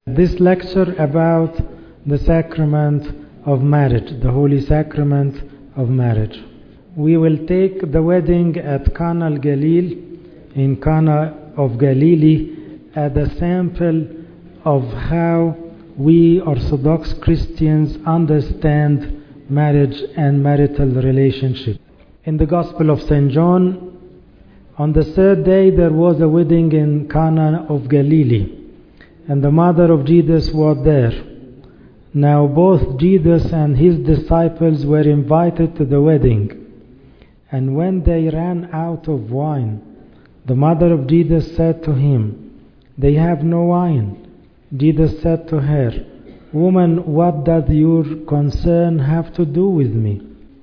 This lecture about the sacrament of marriage, the holy sacrament of marriage. We will take the wedding at Cana al-Galil, in Cana of Galilee, as a sample of how we Orthodox Christians understand marriage and marital relationship. In the Gospel of St. John, on the third day there was a wedding in Cana of Galilee, and the mother of Jesus was there. Now both Jesus and his disciples were invited to the wedding. And when they ran out of wine, the mother of Jesus said to him, "They have no wine." Jesus said to her, "Woman, what does your concern have to do with me?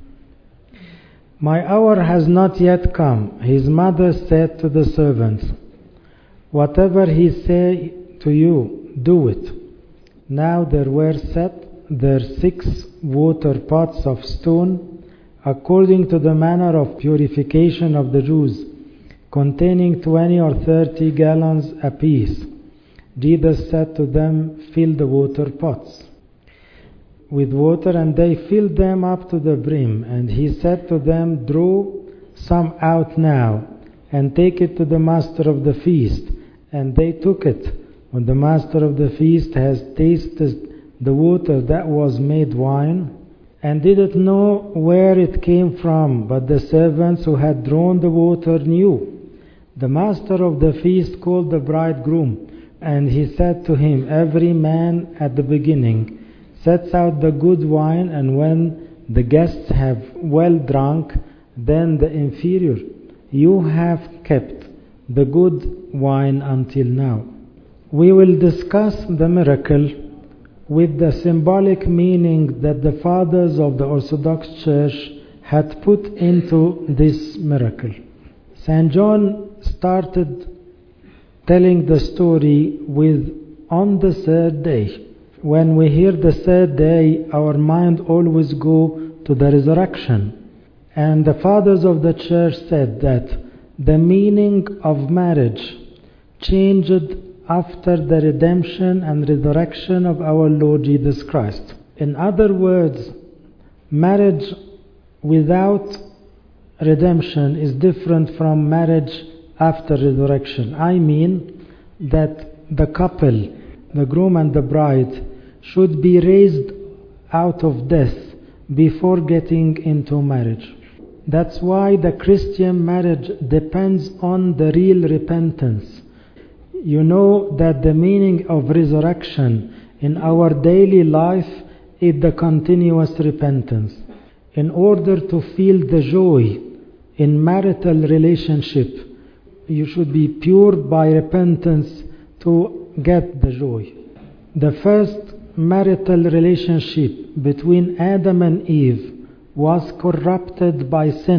My hour has not yet come." His mother said to the servants, "Whatever he say to you, do it." Now there were set there 6 water pots of stone, according to the manner of purification of the Jews, containing 20 or 30 gallons apiece. Jesus said to them, "Fill the water pots with water," and they filled them up to the brim. And he said to them, "Draw some out now, and take it to the master of the feast." And they took it. When the master of the feast has tasted the water that was made wine, and didn't know where it came from, but the servants who had drawn the water knew. The master of the feast called the bridegroom, and he said to him, "Every man at the beginning sets out the good wine, and when the guests have well drunk, then the inferior. You have kept the good wine until now." We will discuss the miracle with the symbolic meaning that the fathers of the Orthodox Church had put into this miracle. St. John started telling the story with "on the third day." When we hear the third day, our mind always goes to the resurrection. And the fathers of the Church said that the meaning of marriage changed after the redemption and resurrection of our Lord Jesus Christ. In other words, marriage without redemption is different from marriage after resurrection. I mean that the couple, the groom and the bride, should be raised out of death before getting into marriage. That's why the Christian marriage depends on the real repentance. You know that the meaning of resurrection in our daily life is the continuous repentance. In order to feel the joy in marital relationship, you should be pure by repentance to get the joy. The first marital relationship between Adam and Eve was corrupted by sin.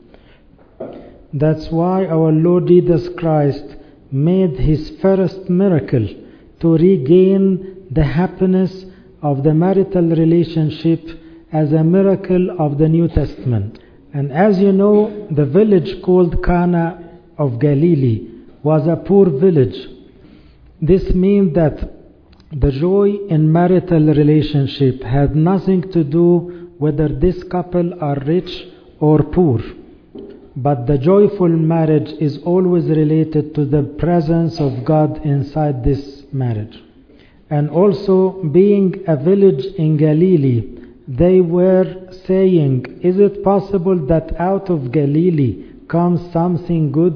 That's why our Lord Jesus Christ made his first miracle to regain the happiness of the marital relationship as a miracle of the New Testament. And as you know, the village called Cana of Galilee was a poor village. This means that the joy in marital relationship had nothing to do whether this couple are rich or poor. But the joyful marriage is always related to the presence of God inside this marriage. And also, being a village in Galilee, they were saying, "Is it possible that out of Galilee comes something good?"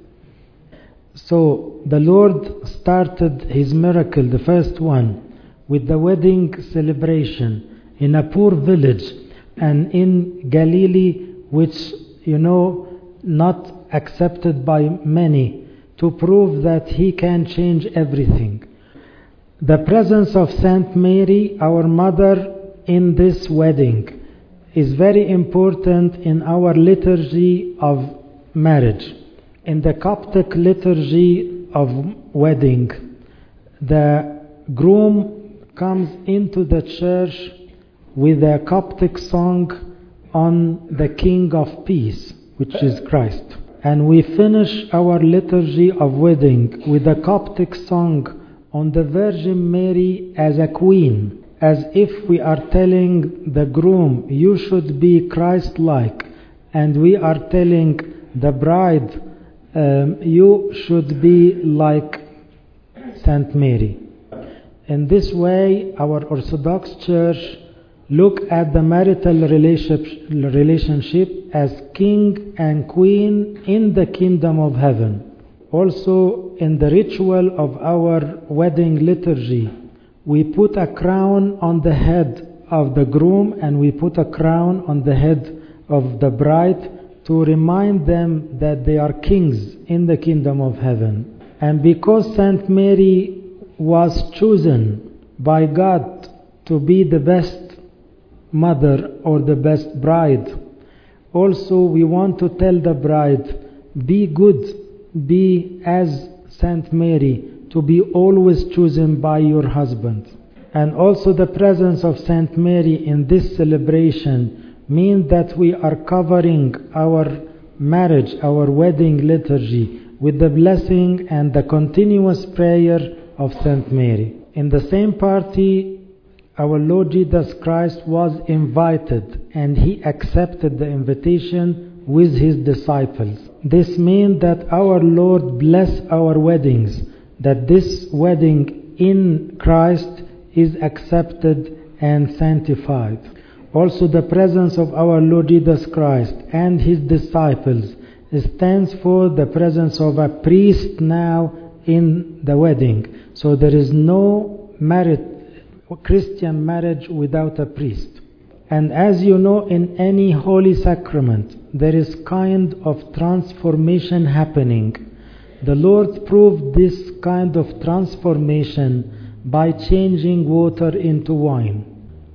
So the Lord started his miracle, the first one, with the wedding celebration in a poor village, and in Galilee, which not accepted by many, to prove that he can change everything. The presence of Saint Mary, our mother, in this wedding is very important in our liturgy of marriage. In the Coptic liturgy of wedding, the groom comes into the church with a Coptic song on the King of Peace, which is Christ. And we finish our liturgy of wedding with a Coptic song on the Virgin Mary as a queen, as if we are telling the groom, you should be Christ-like, and we are telling the bride, you should be like Saint Mary. In this way, our Orthodox Church look at the marital relationship as king and queen in the kingdom of heaven. Also, in the ritual of our wedding liturgy, we put a crown on the head of the groom and we put a crown on the head of the bride to remind them that they are kings in the kingdom of heaven. And because Saint Mary was chosen by God to be the best mother or the best bride, also we want to tell the bride, be good, be as Saint Mary, to be always chosen by your husband. And also the presence of Saint Mary in this celebration means that we are covering our marriage, our wedding liturgy, with the blessing and the continuous prayer of Saint Mary. In the same party, our Lord Jesus Christ was invited and He accepted the invitation with His disciples. This means that our Lord bless our weddings, that this wedding in Christ is accepted and sanctified. Also the presence of our Lord Jesus Christ and His disciples stands for the presence of a priest now in the wedding. So there is no Christian marriage without a priest. And as you know, in any holy sacrament, there is kind of transformation happening. The Lord proved this kind of transformation by changing water into wine.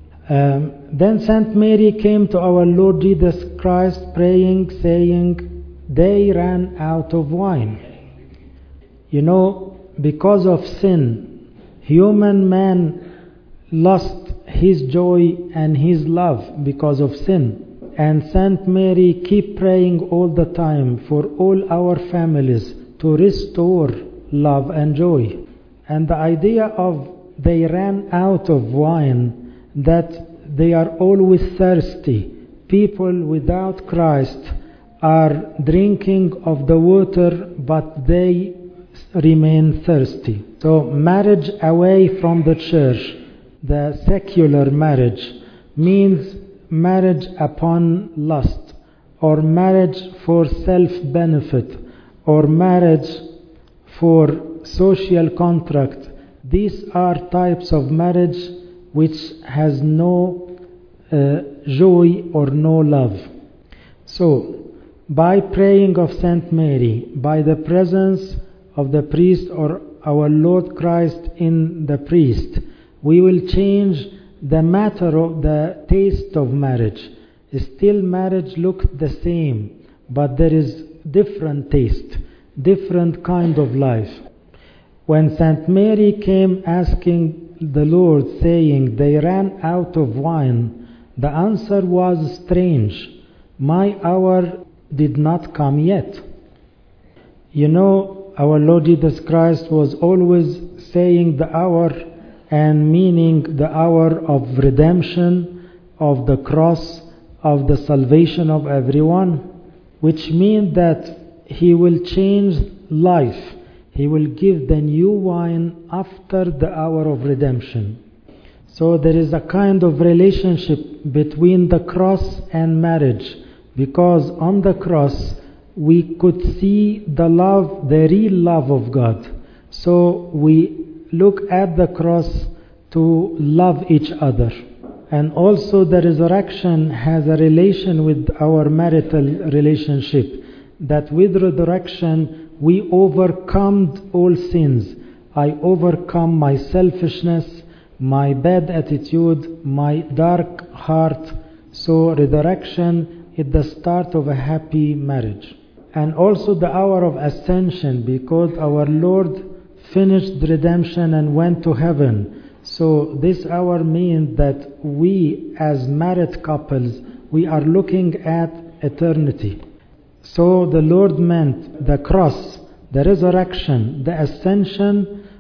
Then Saint Mary came to our Lord Jesus Christ praying, saying, they ran out of wine. You know, because of sin, human man lost his joy and his love because of sin. And Saint Mary keep praying all the time for all our families to restore love and joy. And the idea of they ran out of wine, that they are always thirsty. People without Christ are drinking of the water, but they remain thirsty. So marriage away from the church, the secular marriage, means marriage upon lust, or marriage for self-benefit, or marriage for social contract. These are types of marriage which has no joy or no love. So, by praying of Saint Mary, by the presence of the priest or our Lord Christ in the priest, we will change the matter of the taste of marriage. Still marriage looks the same, but there is different taste, different kind of life. When Saint Mary came asking the Lord, saying, they ran out of wine, the answer was strange. My hour did not come yet. You know, our Lord Jesus Christ was always saying the hour and meaning the hour of redemption, of the cross, of the salvation of everyone, which means that He will change life. He will give the new wine after the hour of redemption. So there is a kind of relationship between the cross and marriage, because on the cross we could see the love, the real love of God. So we look at the cross to love each other. And also the resurrection has a relation with our marital relationship, that with resurrection we overcome all sins. I overcome my selfishness, my bad attitude, my dark heart. So resurrection is the start of a happy marriage. And also the hour of ascension, because our Lord finished redemption and went to heaven. So this hour means that we as married couples, we are looking at eternity. So the Lord meant the cross, the resurrection, the ascension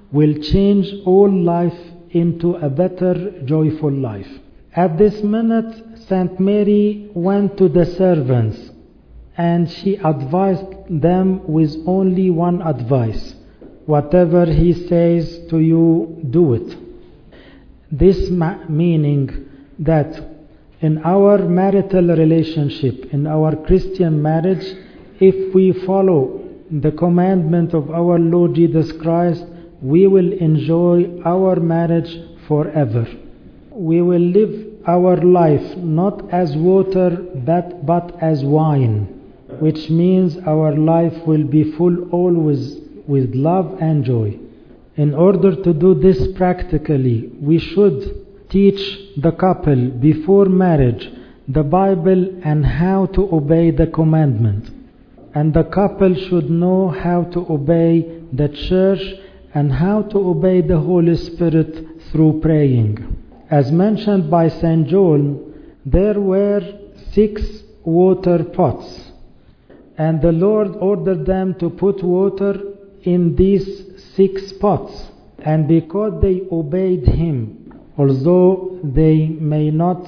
will change all life into a better, joyful life. At this minute, Saint Mary went to the servants and she advised them with only one advice: whatever he says to you, do it. This meaning that in our marital relationship, in our Christian marriage, if we follow the commandment of our Lord Jesus Christ, we will enjoy our marriage forever. We will live our life not as water but as wine, which means our life will be full always with love and joy. In order to do this practically, we should teach the couple before marriage the Bible and how to obey the commandment. And the couple should know how to obey the church and how to obey the Holy Spirit through praying. As mentioned by St. John, there were 6 water pots, and the Lord ordered them to put water in these 6 pots. And because they obeyed Him, although they may not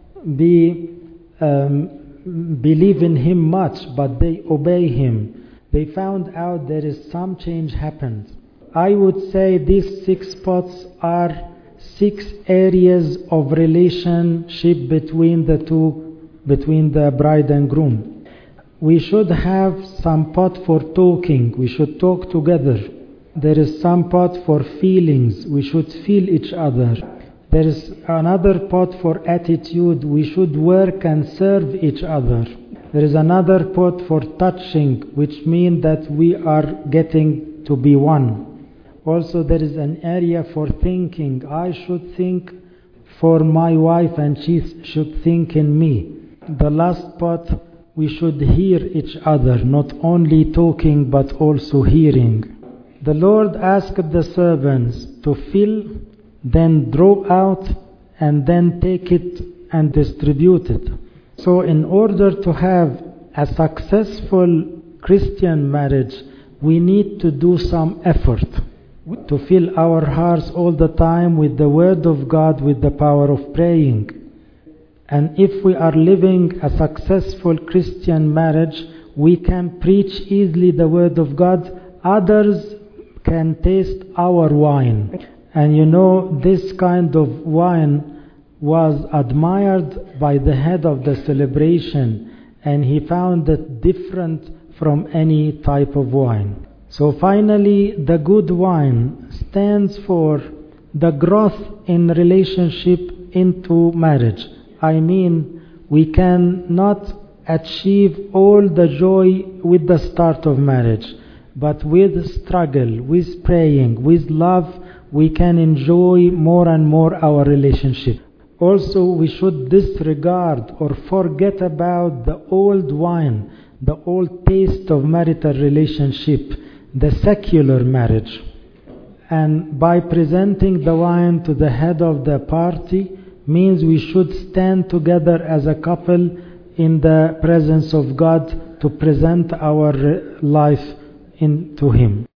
believe in Him much, but they obey Him, they found out there is some change happened. I would say these 6 pots are 6 areas of relationship between the bride and groom. We should have some pot for talking. We should talk together. There is some pot for feelings. We should feel each other. There is another pot for attitude. We should work and serve each other. There is another pot for touching, which means that we are getting to be one. Also, there is an area for thinking. I should think for my wife and she should think in me. The last pot, we should hear each other, not only talking but also hearing. The Lord asked the servants to fill, then draw out, and then take it and distribute it. So in order to have a successful Christian marriage, we need to do some effort to fill our hearts all the time with the Word of God, with the power of praying. And if we are living a successful Christian marriage, we can preach easily the Word of God. Others can taste our wine. And you know, this kind of wine was admired by the head of the celebration, and he found it different from any type of wine. So finally, the good wine stands for the growth in relationship into marriage. I mean, we cannot achieve all the joy with the start of marriage, but with struggle, with praying, with love, we can enjoy more and more our relationship. Also, we should disregard or forget about the old wine, the old taste of marital relationship, the secular marriage. And by presenting the wine to the head of the party means we should stand together as a couple in the presence of God to present our life to Him.